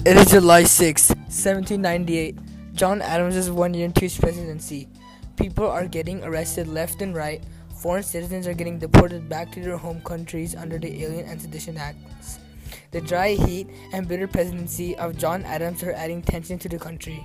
It is July 6, 1798. John Adams is 1 year into his presidency. People are getting arrested left and right. Foreign citizens are getting deported back to their home countries under the Alien and Sedition Acts. The dry heat and bitter presidency of John Adams are adding tension to the country.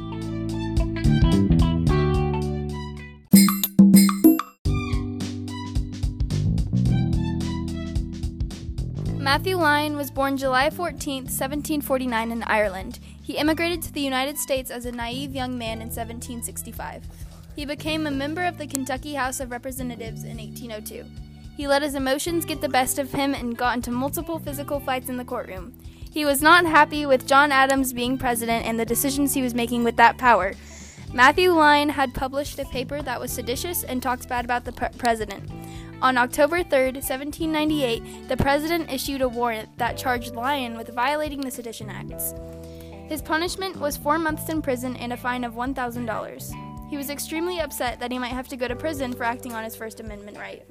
Matthew Lyon was born July 14, 1749 in Ireland. He immigrated to the United States as a naive young man in 1765. He became a member of the Kentucky House of Representatives in 1802. He let his emotions get the best of him and got into multiple physical fights in the courtroom. He was not happy with John Adams being president and the decisions he was making with that power. Matthew Lyon had published a paper that was seditious and talked bad about the president. On October 3, 1798, the president issued a warrant that charged Lyon with violating the Sedition Acts. His punishment was 4 months in prison and a fine of $1,000. He was extremely upset that he might have to go to prison for acting on his First Amendment right.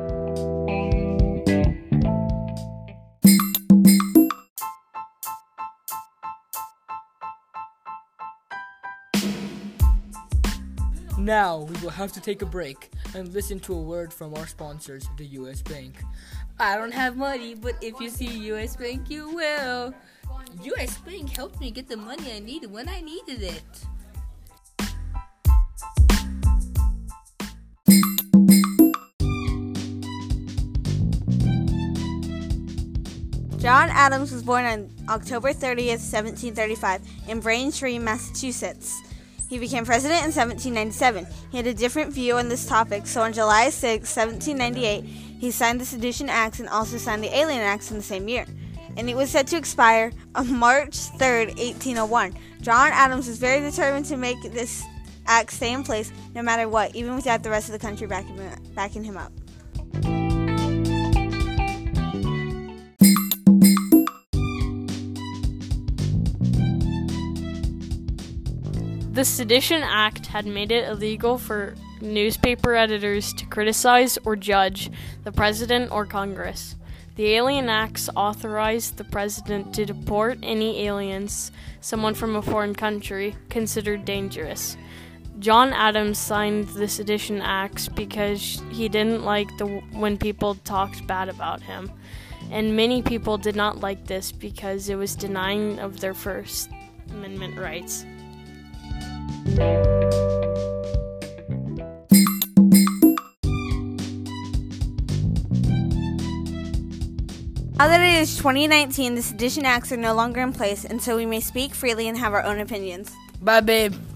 Now we will have to take a break and listen to a word from our sponsors, the U.S. Bank. I don't have money, but if you see U.S. Bank, you will. U.S. Bank helped me get the money I needed when I needed it. John Adams was born on October 30th, 1735, in Braintree, Massachusetts. He became president in 1797. He had a different view on this topic, so on July 6, 1798, he signed the Sedition Acts and also signed the Alien Acts in the same year. And it was set to expire on March 3, 1801. John Adams was very determined to make this act stay in place no matter what, even without the rest of the country backing him up. The Sedition Act had made it illegal for newspaper editors to criticize or judge the president or Congress. The Alien Acts authorized the president to deport any aliens, someone from a foreign country, considered dangerous. John Adams signed the Sedition Acts because he didn't like when people talked bad about him. And many people did not like this because it was denying of their First Amendment rights. Now that it is 2019, the Sedition Acts are no longer in place, and so we may speak freely and have our own opinions. Bye, babe.